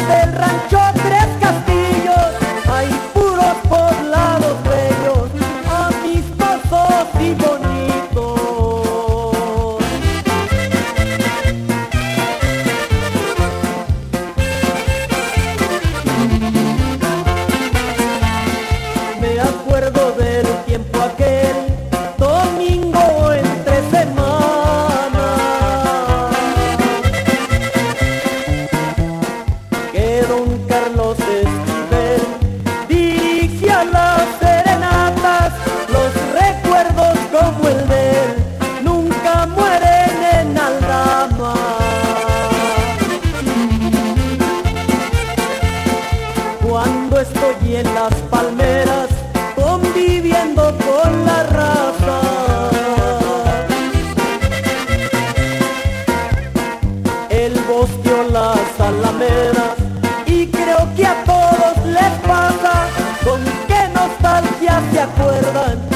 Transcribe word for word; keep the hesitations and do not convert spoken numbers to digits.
del rancho Tres Castillos hay puros poblados bellos, amistosos y bonitos. Me acuerdo del tiempo aquel domingo entre semana, que don Carlos Esquivel dirigía las serenatas. Los recuerdos como el de él nunca mueren en Aldama. Cuando estoy en las palmeras conviviendo con la raza, el bosque o las alamedas, y creo que a todos les pasa, con qué nostalgia se acuerdan